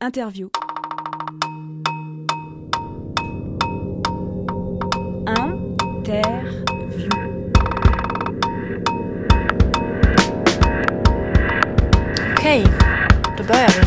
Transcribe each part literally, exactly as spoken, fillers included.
Interview. Interview. Okej, då börjar vi.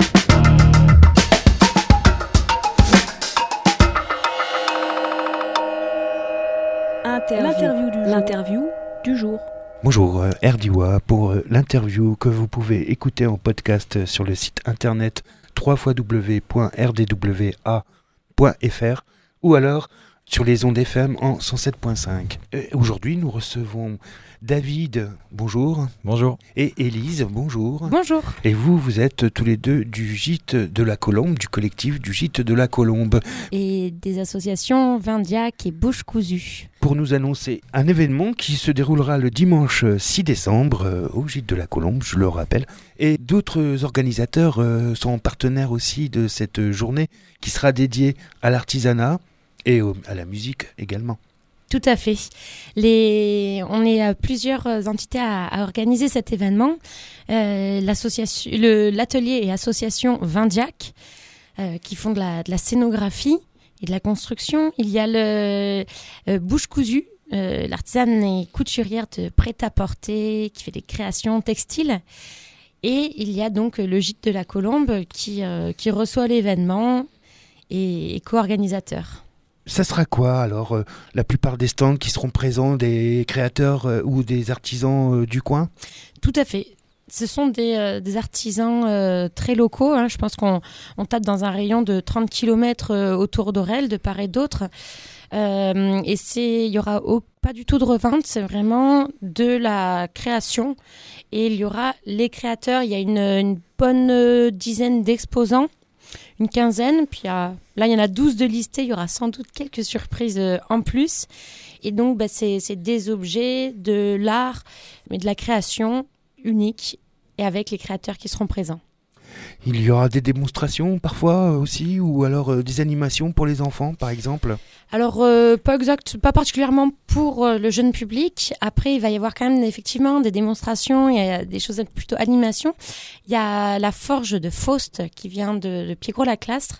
Interview. L'interview du jour. L'interview du jour. Bonjour, euh, Erdiwa pour euh, l'interview que vous pouvez écouter en podcast sur le site internet w w w point r d w a point f r ou alors sur les ondes F M en cent sept point cinq. Euh, aujourd'hui, nous recevons David, bonjour. Bonjour. Et Élise, bonjour. Bonjour. Et vous, vous êtes tous les deux du Gîte de la Colombe, du collectif du Gîte de la Colombe. Et des associations Vindiac et Bouche Cousue. Pour nous annoncer un événement qui se déroulera le dimanche six décembre euh, au Gîte de la Colombe, je le rappelle. Et d'autres organisateurs euh, sont partenaires aussi de cette journée qui sera dédiée à l'artisanat et au, à la musique également. Tout à fait. Les... On est à plusieurs entités à, à organiser cet événement. Euh, l'association... le... L'atelier et association Vindiac euh, qui font de la... de la scénographie et de la construction. Il y a le euh, Bouche Cousue, euh, l'artisane et couturière de prêt-à-porter qui fait des créations textiles. Et il y a donc le Gîte de la Colombe qui, euh, qui reçoit l'événement et est co-organisateur. Ça sera quoi alors euh, la plupart des stands qui seront présents, des créateurs euh, ou des artisans euh, du coin? Tout à fait. Ce sont des, euh, des artisans euh, très locaux. Hein. Je pense qu'on on tape dans un rayon de trente kilomètres euh, autour d'Orel, de part et d'autre. Euh, et c'est, il n'y aura au, pas du tout de revente, c'est vraiment de la création. Et il y aura les créateurs, il y a une, une bonne euh, dizaine d'exposants. Une quinzaine, puis euh, là il y en a douze de listés, il y aura sans doute quelques surprises euh, en plus. Et donc bah, c'est, c'est des objets, de l'art, mais de la création unique et avec les créateurs qui seront présents. Il y aura des démonstrations parfois euh, aussi, ou alors euh, des animations pour les enfants par exemple? Alors euh, pas exact, pas particulièrement pour euh, le jeune public. Après il va y avoir quand même effectivement des démonstrations, il y a des choses plutôt animation. Il y a la forge de Faust qui vient de, de Piégreux-Laclastre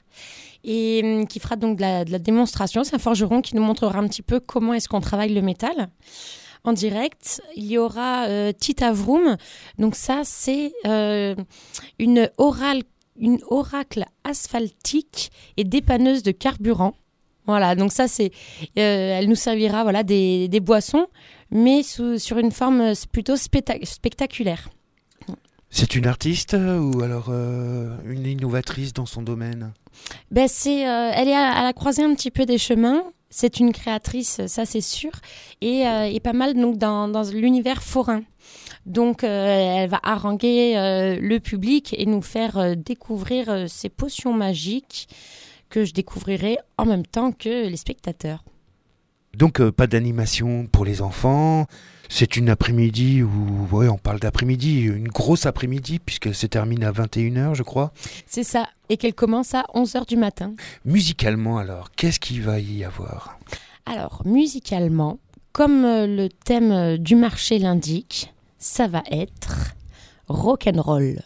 et euh, qui fera donc de la, de la démonstration. C'est un forgeron qui nous montrera un petit peu comment est-ce qu'on travaille le métal. En direct, il y aura euh, Tita Vroom. Donc ça, c'est euh, une, orale, une oracle asphaltique et dépanneuse de carburant. Voilà, donc ça, c'est, euh, elle nous servira voilà, des, des boissons, mais sous, sur une forme plutôt spectac- spectaculaire. C'est une artiste ou alors euh, une innovatrice dans son domaine? Ben c'est, euh, elle est à, à la croisée un petit peu des chemins. C'est une créatrice, ça c'est sûr, et, euh, et pas mal donc dans, dans l'univers forain. Donc euh, elle va haranguer euh, le public et nous faire euh, découvrir euh, ces potions magiques que je découvrirai en même temps que les spectateurs. Donc euh, pas d'animation pour les enfants, c'est une après-midi où, ouais, on parle d'après-midi, une grosse après-midi puisque se termine à vingt et une heures je crois. C'est ça, et qu'elle commence à onze heures du matin. Musicalement alors, qu'est-ce qu'il va y avoir? Alors musicalement, comme euh, le thème euh, du marché l'indique, ça va être rock'n'roll.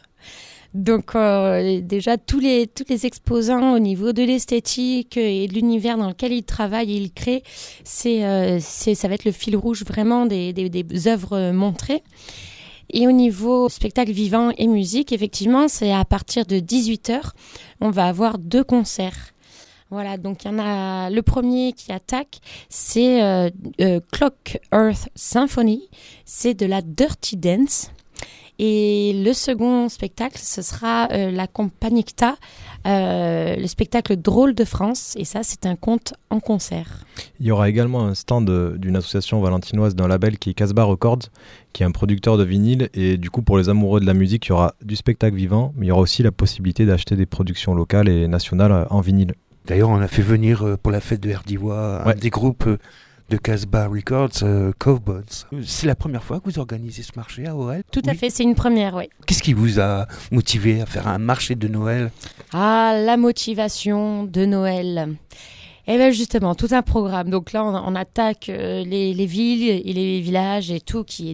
Donc euh, déjà tous les, tous les exposants au niveau de l'esthétique et de l'univers dans lequel ils travaillent et ils créent, c'est, euh, c'est, ça va être le fil rouge vraiment des, des, des œuvres montrées. Et au niveau spectacle vivant et musique, effectivement, c'est à partir de dix-huit heures, on va avoir deux concerts. Voilà, donc il y en a le premier qui attaque, c'est euh, euh, Clock Earth Symphony, c'est de la Dirty Dance. Et le second spectacle, ce sera euh, la Compagnita, euh, le spectacle Drôle de France. Et ça, c'est un conte en concert. Il y aura également un stand d'une association valentinoise d'un label qui est Casbah Records, qui est un producteur de vinyle. Et du coup, pour les amoureux de la musique, il y aura du spectacle vivant, mais il y aura aussi la possibilité d'acheter des productions locales et nationales en vinyle. D'ailleurs, on a fait venir euh, pour la fête de Erdiwa ouais. un des groupes euh, de Casbah Records, euh, Cowboys. C'est la première fois que vous organisez ce marché à Orel? Tout oui. à fait, c'est une première, oui. Qu'est-ce qui vous a motivé à faire un marché de Noël? Ah, la motivation de Noël. Eh bien justement, tout un programme. Donc là, on, on attaque euh, les, les villes et les villages et tout qui est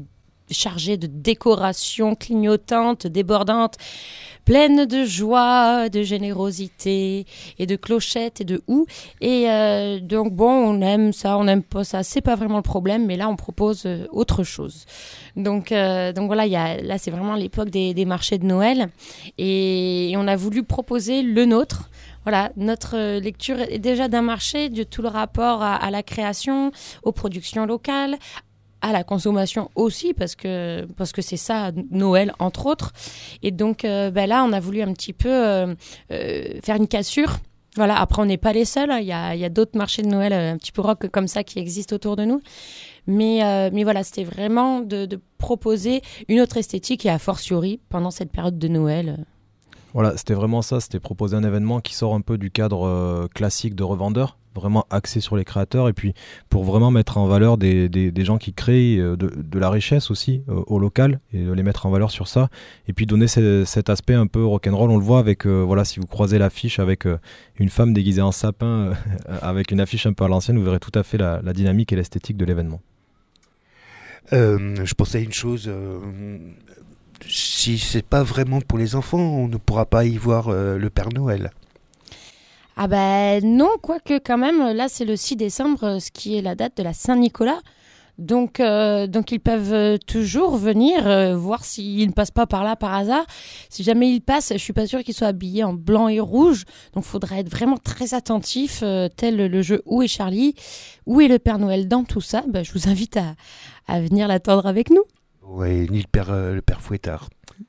chargée de décorations clignotantes, débordantes, pleines de joie, de générosité et de clochettes et de houx. Et euh, donc bon, on aime ça, on n'aime pas ça, c'est pas vraiment le problème, mais là on propose euh, autre chose. Donc, euh, donc voilà, y a, là c'est vraiment l'époque des, des marchés de Noël et, et on a voulu proposer le nôtre. Voilà, notre lecture est déjà d'un marché, de tout le rapport à, à la création, aux productions locales, à la consommation aussi, parce que, parce que c'est ça, Noël, entre autres. Et donc, euh, ben là, on a voulu un petit peu euh, euh, faire une cassure. Voilà, après, on n'est pas les seuls. Il y a, il y a d'autres marchés de Noël un petit peu rock comme ça qui existent autour de nous. Mais, euh, mais voilà, c'était vraiment de, de proposer une autre esthétique et a fortiori pendant cette période de Noël. Voilà, c'était vraiment ça. C'était proposer un événement qui sort un peu du cadre euh, classique de revendeur, vraiment axé sur les créateurs et puis pour vraiment mettre en valeur des, des, des gens qui créent de, de la richesse aussi euh, au local et de les mettre en valeur sur ça et puis donner ce, cet aspect un peu rock'n'roll. On le voit avec, euh, voilà, si vous croisez l'affiche avec euh, une femme déguisée en sapin euh, avec une affiche un peu à l'ancienne, vous verrez tout à fait la, la dynamique et l'esthétique de l'événement. Euh, je pensais à une chose, euh, si c'est pas vraiment pour les enfants, on ne pourra pas y voir euh, le Père Noël. Ah ben non, quoique quand même, là c'est le six décembre, ce qui est la date de la Saint-Nicolas. Donc, euh, donc ils peuvent toujours venir euh, voir s'ils ne passent pas par là par hasard. Si jamais ils passent, je suis pas sûre qu'ils soient habillés en blanc et rouge. Donc il faudra être vraiment très attentif, euh, tel le jeu Où est Charlie ? Où est le Père Noël dans tout ça ? Ben, je vous invite à, à venir l'attendre avec nous. Oui, ni le Père, euh, le père Fouettard.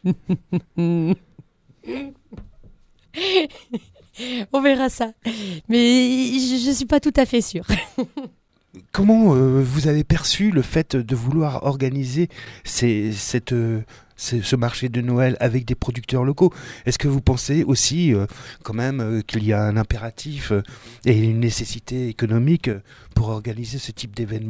On verra ça. Mais je ne suis pas tout à fait sûre. Comment euh, vous avez perçu le fait de vouloir organiser ces, cette, euh, ce, ce marché de Noël avec des producteurs locaux ? Est-ce que vous pensez aussi euh, quand même euh, qu'il y a un impératif euh, et une nécessité économique euh, pour organiser ce type d'événement ?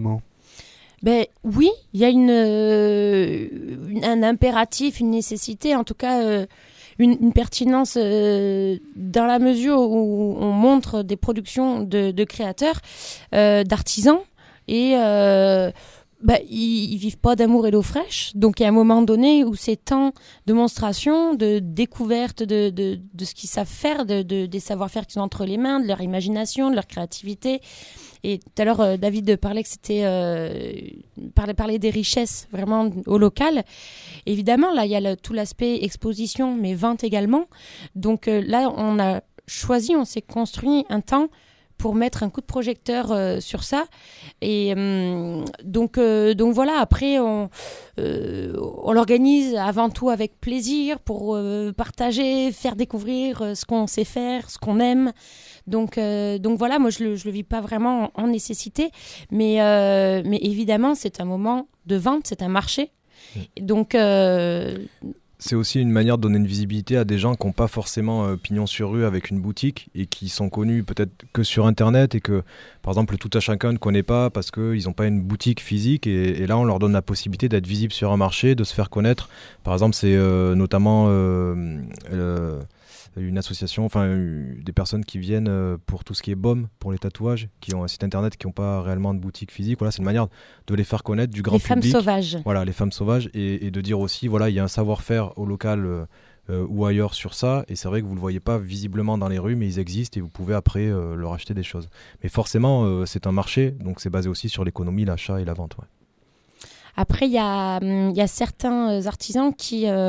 Ben oui, il y a une, euh, une, un impératif, une nécessité, en tout cas euh, une, une pertinence euh, dans la mesure où on montre des productions de, de créateurs, euh, d'artisans, et euh, ben, ils, ils vivent pas d'amour et d'eau fraîche. Donc il y a un moment donné où c'est temps de monstration, de découverte de, de, de ce qu'ils savent faire, de, de, des savoir-faire qu'ils ont entre les mains, de leur imagination, de leur créativité. Et tout à l'heure, euh, David parlait que c'était euh, parler, parler des richesses vraiment au local. Évidemment, là, il y a le, tout l'aspect exposition, mais vente également. Donc euh, là, on a choisi, on s'est construit un temps pour mettre un coup de projecteur euh, sur ça. Et euh, donc, euh, donc voilà, après, on, euh, on l'organise avant tout avec plaisir pour euh, partager, faire découvrir euh, ce qu'on sait faire, ce qu'on aime. Donc, euh, donc voilà, moi je le, je le vis pas vraiment en, en nécessité, mais, euh, mais évidemment c'est un moment de vente, c'est un marché. Mmh. Donc euh... c'est aussi une manière de donner une visibilité à des gens qui n'ont pas forcément euh, pignon sur rue avec une boutique et qui sont connus peut-être que sur Internet et que, par exemple, le Tout à Chacun ne connaît pas parce qu'ils n'ont pas une boutique physique et, et là, on leur donne la possibilité d'être visible sur un marché, de se faire connaître. Par exemple, c'est euh, notamment euh, euh, une association, enfin euh, des personnes qui viennent euh, pour tout ce qui est baume, pour les tatouages, qui ont un site Internet, qui n'ont pas réellement de boutique physique. Voilà, c'est une manière de les faire connaître du grand public. Les femmes sauvages. Voilà, les femmes sauvages et, et de dire aussi, voilà, il y a un savoir-faire au local euh, euh, ou ailleurs sur ça et c'est vrai que vous ne le voyez pas visiblement dans les rues mais ils existent et vous pouvez après euh, leur acheter des choses. Mais forcément, euh, c'est un marché, donc c'est basé aussi sur l'économie, l'achat et la vente. Ouais. Après, il y a, y a certains artisans qui, euh,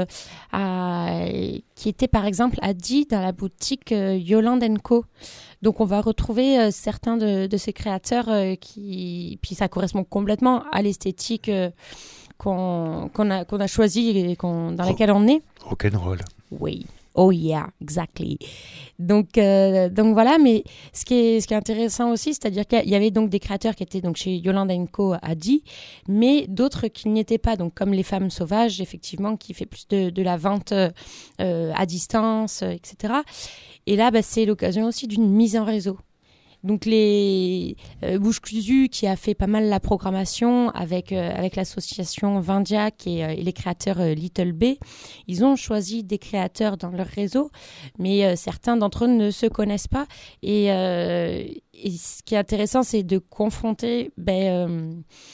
a, qui étaient par exemple à Die dans la boutique euh, Yolande and Co. Donc on va retrouver euh, certains de, de ces créateurs euh, qui, puis ça correspond complètement à l'esthétique euh, qu'on, qu'on a, qu'on a choisie et qu'on, dans laquelle on est. Rock'n'roll. Oui. Oh yeah, exactly. Donc, euh, donc voilà, mais ce qui est, ce qui est intéressant aussi, c'est-à-dire qu'il y avait donc des créateurs qui étaient donc chez Yolande and Co à Die, mais d'autres qui n'y étaient pas, donc comme les femmes sauvages, effectivement, qui fait plus de, de la vente euh, à distance, euh, et cetera. Et là, bah, c'est l'occasion aussi d'une mise en réseau. Donc les euh, Bouche Cousue qui a fait pas mal la programmation avec euh, avec l'association Vindiac et, euh, et les créateurs euh, Little B, ils ont choisi des créateurs dans leur réseau, mais euh, certains d'entre eux ne se connaissent pas et, euh, et ce qui est intéressant, c'est de confronter ben, euh,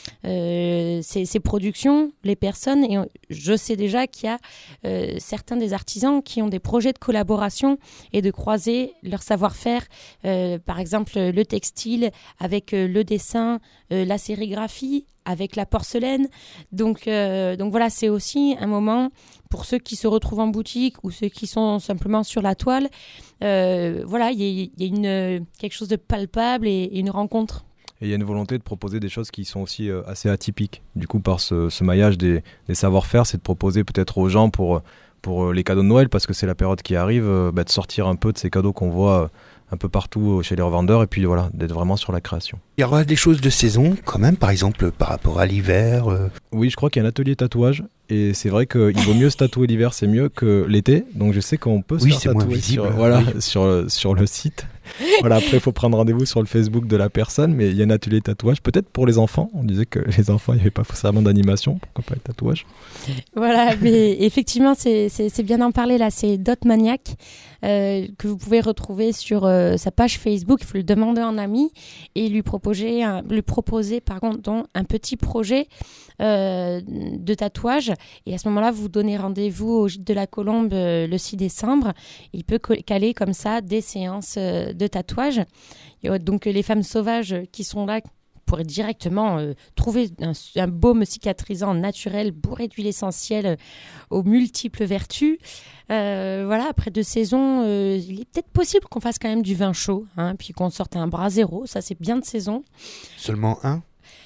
euh, ces, ces productions, les personnes, et je sais déjà qu'il y a euh, certains des artisans qui ont des projets de collaboration et de croiser leur savoir-faire, euh, par exemple le textile avec euh, le dessin, euh, la sérigraphie, avec la porcelaine. Donc, euh, donc voilà, c'est aussi un moment pour ceux qui se retrouvent en boutique ou ceux qui sont simplement sur la toile. Euh, voilà, il y, y a une, quelque chose de palpable et, et une rencontre. Et il y a une volonté de proposer des choses qui sont aussi euh, assez atypiques. Du coup, par ce, ce maillage des, des savoir-faire, c'est de proposer peut-être aux gens pour, pour les cadeaux de Noël, parce que c'est la période qui arrive, euh, bah, de sortir un peu de ces cadeaux qu'on voit euh, un peu partout chez les revendeurs, et puis voilà, d'être vraiment sur la création. Il y aura des choses de saison quand même, par exemple par rapport à l'hiver. Euh... Oui, je crois qu'il y a un atelier tatouage, et c'est vrai qu'il vaut mieux se tatouer l'hiver, c'est mieux que l'été, donc je sais qu'on peut se oui, faire c'est tatouer moins visible, sur, voilà, oui. sur, sur le site. Voilà, après il faut prendre rendez-vous sur le Facebook de la personne, mais il y a un atelier tatouage, peut-être pour les enfants. On disait que les enfants, il n'y avait pas forcément d'animation, pourquoi pas le tatouage. Voilà, mais effectivement, c'est, c'est, c'est bien d'en parler là, c'est Dot Maniac, euh, que vous pouvez retrouver sur euh, sa page Facebook. Il faut le demander en ami et lui proposer un, lui proposer, pardon, donc, un petit projet euh, de tatouage. Et à ce moment-là, vous donnez rendez-vous au Gîte de la Colombe euh, le six décembre. Il peut caler comme ça des séances euh, de tatouage. Il y a donc les femmes sauvages qui sont là, pourrait directement euh, trouver un, un baume cicatrisant naturel bourré d'huile essentielle euh, aux multiples vertus. Euh, voilà, après deux saisons, euh, il est peut-être possible qu'on fasse quand même du vin chaud, hein, puis qu'on sorte un Brasero, ça c'est bien de saison. Seulement un ?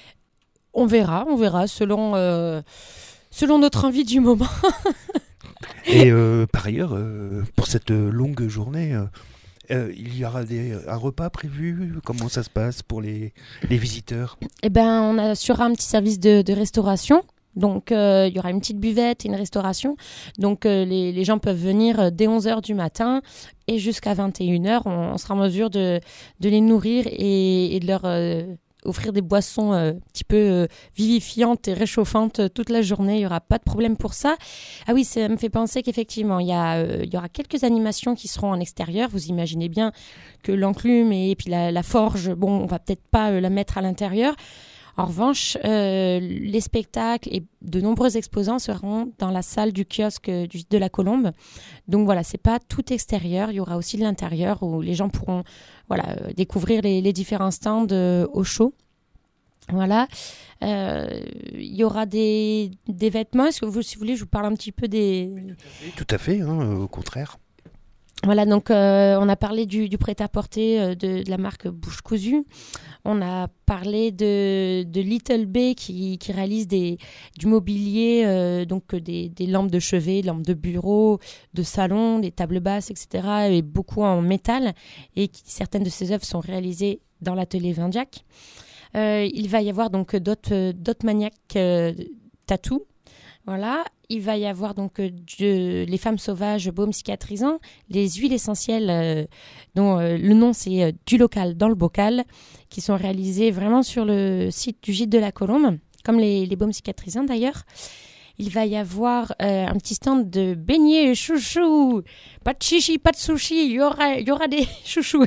On verra, on verra selon, euh, selon notre envie du moment. Et euh, par ailleurs, euh, pour cette longue journée... Euh... Euh, il y aura des, un repas prévu? Comment ça se passe pour les, les visiteurs? Eh ben, on assurera un petit service de, de restauration. Donc, euh, il y aura une petite buvette et une restauration. Donc, euh, les, les gens peuvent venir dès onze heures du matin et jusqu'à vingt et une heures. On, on sera en mesure de, de les nourrir et, et de leur... Euh, offrir des boissons euh, un petit peu euh, vivifiantes et réchauffantes euh, toute la journée. Il n'y aura pas de problème pour ça. Ah oui, ça me fait penser qu'effectivement, il y, a, euh, il y aura quelques animations qui seront en extérieur. Vous imaginez bien que l'enclume et, et puis la, la forge, bon, on va peut-être pas euh, la mettre à l'intérieur. En revanche, euh, les spectacles et de nombreux exposants seront dans la salle du kiosque du, de la Colombe. Donc voilà, c'est pas tout extérieur. Il y aura aussi de l'intérieur où les gens pourront voilà, euh, découvrir les, les différents stands euh, au chaud. Voilà. Euh, il y aura des, des vêtements. Est-ce que vous, si vous voulez, je vous parle un petit peu des... Tout à fait, hein, au contraire. Voilà, donc euh, on a parlé du, du prêt-à-porter euh, de, de la marque Bouche Cousue. On a parlé de, de Little B qui, qui réalise des, du mobilier, euh, donc des, des lampes de chevet, lampes de bureau, de salon, des tables basses, et cetera. Et beaucoup en métal. Et qui, certaines de ces œuvres sont réalisées dans l'atelier Vindiac. Euh, il va y avoir donc d'autres, d'autres Maniac euh, Tattoo. Voilà, il va y avoir donc euh, de, les femmes sauvages, baume cicatrisant, les huiles essentielles euh, dont euh, le nom c'est euh, du local dans le bocal, qui sont réalisées vraiment sur le site du Gîte de la Colombe, comme les, les baumes cicatrisants d'ailleurs. Il va y avoir euh, un petit stand de beignets chouchou, pas de chichi, pas de sushi, il y aura, il y aura des chouchous.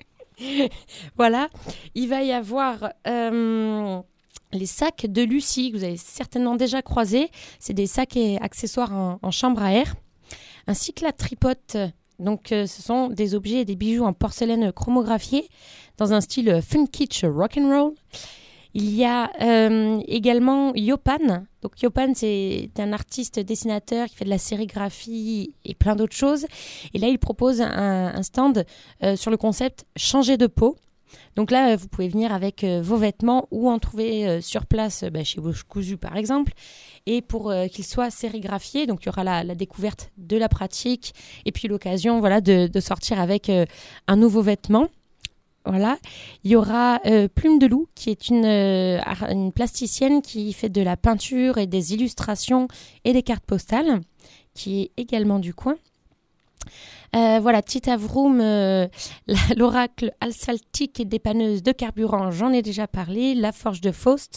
Voilà, il va y avoir... Euh, les sacs de Lucie, que vous avez certainement déjà croisés. C'est des sacs et accessoires en, en chambre à air. Ainsi que la tripote. Donc, euh, ce sont des objets et des bijoux en porcelaine chromographiée dans un style fun kitsch rock'n'roll. Il y a euh, également Yopan. Donc, Yopan, c'est un artiste dessinateur qui fait de la sérigraphie et plein d'autres choses. Et là, il propose un, un stand euh, sur le concept « Changer de peau ». Donc là, vous pouvez venir avec euh, vos vêtements ou en trouver euh, sur place euh, bah, chez Bouche Cousue par exemple. Et pour euh, qu'ils soient sérigraphiés, donc il y aura la, la découverte de la pratique et puis l'occasion voilà, de, de sortir avec euh, un nouveau vêtement. Voilà. Il y aura euh, Plume de Loup qui est une, euh, une plasticienne qui fait de la peinture et des illustrations et des cartes postales, qui est également du coin. Euh, voilà, Tita Vroom, euh, la- l'oracle asphaltique et dépanneuse de carburant, j'en ai déjà parlé. La forge de Faust.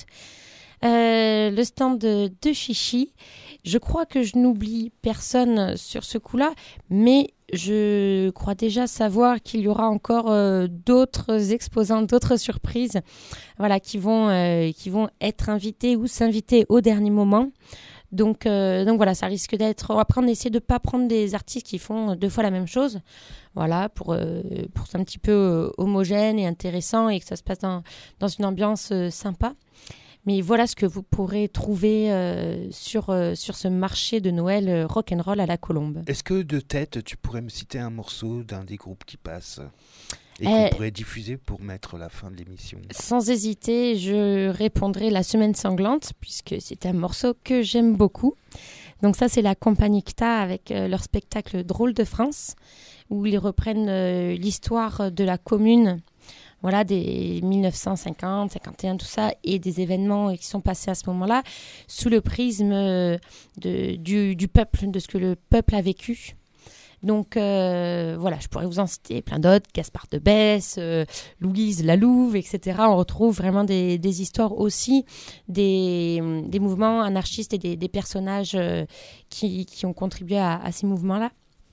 Euh, le stand de, de Chichi. Je crois que je n'oublie personne sur ce coup-là, mais je crois déjà savoir qu'il y aura encore euh, d'autres exposants, d'autres surprises, voilà, qui vont, euh, qui vont être invités ou s'inviter au dernier moment. Donc, euh, donc voilà, ça risque d'être... Après, on essaie de ne pas prendre des artistes qui font deux fois la même chose, voilà, pour, euh, pour que c'est un petit peu euh, homogène et intéressant et que ça se passe dans, dans une ambiance euh, sympa. Mais voilà ce que vous pourrez trouver euh, sur, euh, sur ce marché de Noël euh, rock'n'roll à la Colombe. Est-ce que de tête, tu pourrais me citer un morceau d'un des groupes qui passe et Euh, qu'on pourrait diffuser pour mettre la fin de l'émission? Sans hésiter, je répondrai La Semaine Sanglante, puisque c'est un morceau que j'aime beaucoup. Donc ça, c'est la compagnie C T A avec euh, leur spectacle Drôle de France, où ils reprennent euh, l'histoire de la commune, voilà, des mille neuf cent cinquante, cinquante et un, tout ça, et des événements qui sont passés à ce moment-là, sous le prisme euh, de, du, du peuple, de ce que le peuple a vécu. Donc euh, voilà, je pourrais vous en citer plein d'autres, Gaspard de Besse, euh, Louise la Louve, et cetera. On retrouve vraiment des, des histoires aussi, des, des mouvements anarchistes et des, des personnages euh, qui, qui ont contribué à, à ces mouvements-là.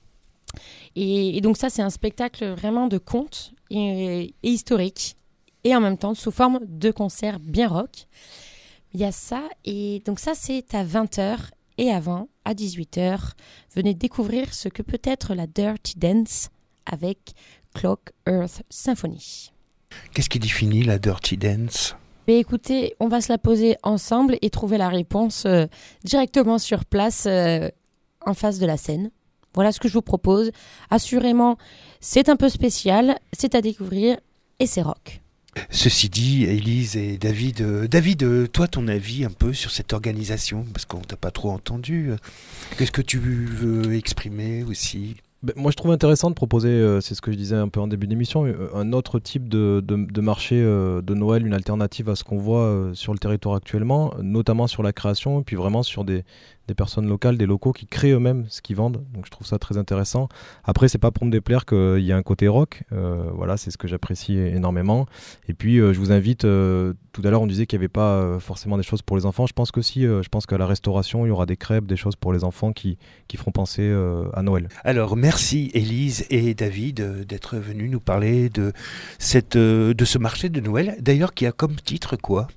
Et, et donc ça, c'est un spectacle vraiment de conte et, et historique, et en même temps sous forme de concert bien rock. Il y a ça, et donc ça, c'est à vingt heures, et avant, à dix-huit heures, venez découvrir ce que peut être la Dirty Dance avec Clock Earth Symphony. Qu'est-ce qui définit la Dirty Dance? Mais écoutez, on va se la poser ensemble et trouver la réponse euh, directement sur place, euh, en face de la scène. Voilà ce que je vous propose. Assurément, c'est un peu spécial, c'est à découvrir et c'est rock. Ceci dit, Élise et David, euh, David, euh, toi, ton avis un peu sur cette organisation, parce qu'on t'a pas trop entendu. euh, Qu'est-ce que tu veux exprimer aussi? Ben, moi, je trouve intéressant de proposer, euh, c'est ce que je disais un peu en début d'émission, euh, un autre type de, de, de marché euh, de Noël, une alternative à ce qu'on voit euh, sur le territoire actuellement, notamment sur la création, et puis vraiment sur des, des personnes locales, des locaux qui créent eux-mêmes ce qu'ils vendent. Donc je trouve ça très intéressant. Après, c'est pas pour me déplaire qu'il y a un côté rock. Euh, voilà, c'est ce que j'apprécie énormément. Et puis, euh, je vous invite, euh, tout à l'heure, on disait qu'il n'y avait pas euh, forcément des choses pour les enfants. Je pense que si, euh, je pense qu'à la restauration, il y aura des crêpes, des choses pour les enfants qui, qui feront penser euh, à Noël. Alors, merci Élise et David euh, d'être venus nous parler de, cette, euh, de ce marché de Noël. D'ailleurs, qui a comme titre quoi?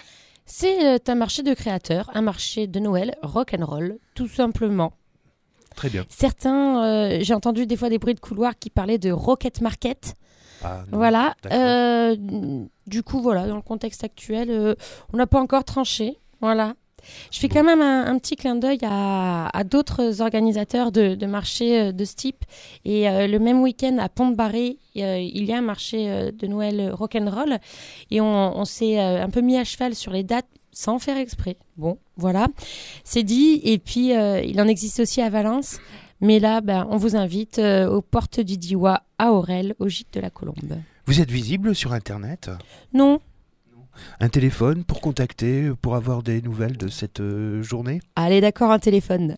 C'est euh, un marché de créateurs, un marché de Noël rock'n'roll, tout simplement. Très bien. Certains, euh, j'ai entendu des fois des bruits de couloir qui parlaient de Rocket Market. Ah, non, Voilà. d'accord. Euh, du coup, voilà, dans le contexte actuel, euh, on n'a pas encore tranché. Voilà. Je fais quand même un, un petit clin d'œil à, à d'autres organisateurs de, de marchés euh, de ce type. Et euh, le même week-end à Pont-de-Barré, euh, il y a un marché euh, de Noël rock'n'roll. Et on, on s'est euh, un peu mis à cheval sur les dates sans faire exprès. Bon, voilà, c'est dit. Et puis, euh, il en existe aussi à Valence. Mais là, ben, on vous invite euh, aux portes du Diois à Aurel, au gîte de la Colombe. Vous êtes visible sur Internet? Non. Un téléphone pour contacter, pour avoir des nouvelles de cette euh, journée? Allez, d'accord, un téléphone.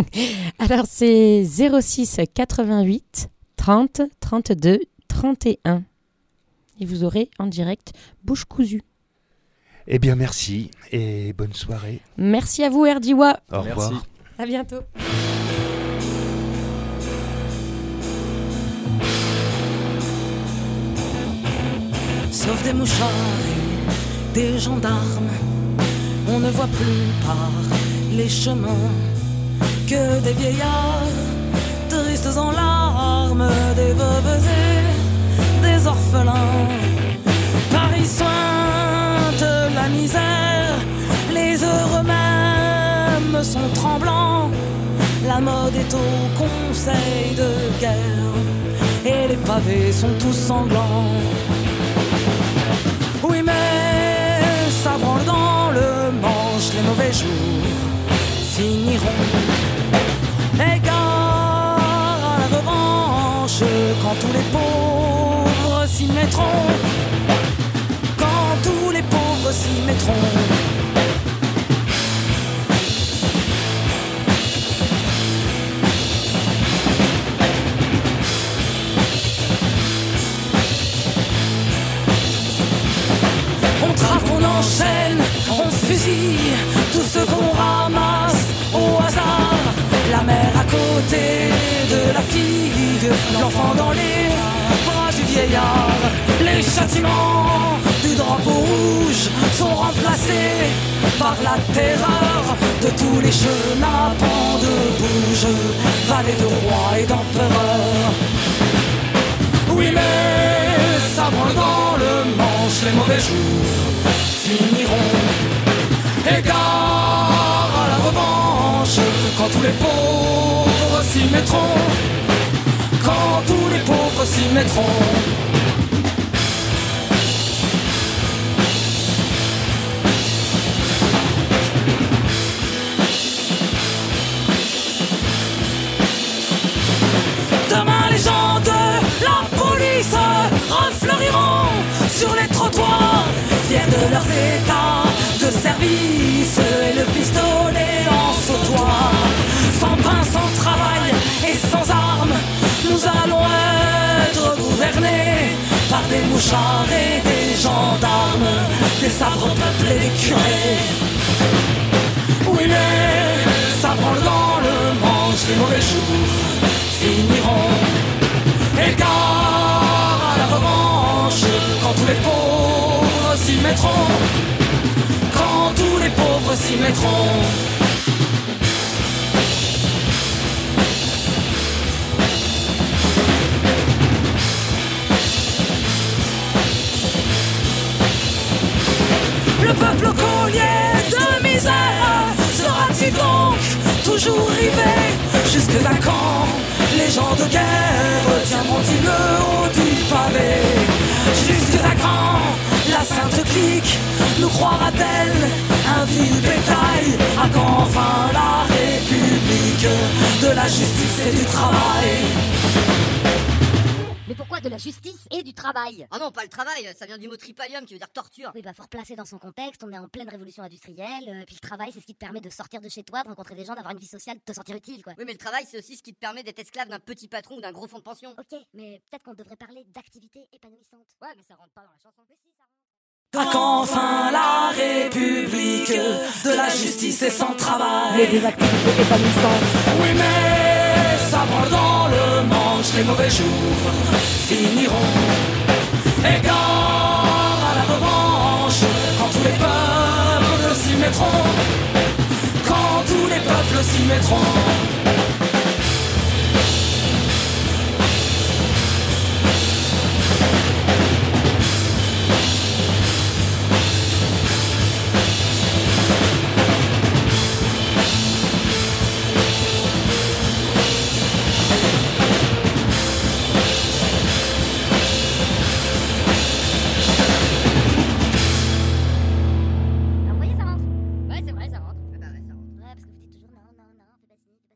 Alors, c'est zéro six quatre-vingt-huit trente trente-deux trente et un. Et vous aurez en direct bouche cousue. Eh bien, merci et bonne soirée. Merci à vous, Erdiwa. Au Merci. revoir. À bientôt. Sauf des mouchards et des gendarmes, on ne voit plus par les chemins que des vieillards tristes en larmes, des veuves et des orphelins. Paris sointe la misère, les heureux mêmes sont tremblants. La mode est au conseil de guerre et les pavés sont tous sanglants. Oui, mais ça branle dans le manche, les mauvais jours finiront. Égard à la revanche, quand tous les pauvres s'y mettront. Quand tous les pauvres s'y mettront. fusil, tout ce qu'on ramasse au hasard. La mère à côté de la fille, l'enfant dans les bras du vieillard. Les châtiments du drapeau rouge sont remplacés par la terreur de tous les chenapans de bouge, vallée de rois et d'empereurs. Oui mais ça branle dans le manche, les mauvais jours finiront. Égard à la revanche, quand tous les pauvres s'y mettront, quand tous les pauvres s'y mettront. Demain les gens de la police refleuriront sur les trottoirs, fiers de leurs états de service et le pistolet en sautoir. Sans pain, sans travail et sans armes, nous allons être gouvernés par des mouchards et des gendarmes, des sabres peuplés et des curés. Oui mais ça branle dans le manche, les mauvais jours finiront. Égard à la revanche, quand tous les pauvres s'y mettront, quand tous les pauvres s'y mettront. Le peuple au collier de misère sera-t-il donc toujours rivé? Jusque à quand les gens de guerre tiendront-ils le haut du pavé? Jusque à quand la sainte clique nous croira-t-elle un vil bétail? À quand enfin la République de la justice et du travail? Mais pourquoi de la justice et du travail? Ah non, pas le travail, ça vient du mot tripalium qui veut dire torture. Oui bah faut replacer dans son contexte, on est en pleine révolution industrielle, euh, puis le travail c'est ce qui te permet de sortir de chez toi, de rencontrer des gens, d'avoir une vie sociale, de te sentir utile quoi. Oui mais le travail c'est aussi ce qui te permet d'être esclave d'un petit patron ou d'un gros fonds de pension. Ok, mais peut-être qu'on devrait parler d'activité épanouissante. Ouais mais ça rentre pas dans la chanson. Mais si, ça rentre. À quand enfin la République de la justice et sans travail? Mais des activités épanouissantes. Oui mais ça branle dans le manche, les mauvais jours finiront. Égard à la revanche, quand tous les peuples s'y mettront, quand tous les peuples s'y mettront.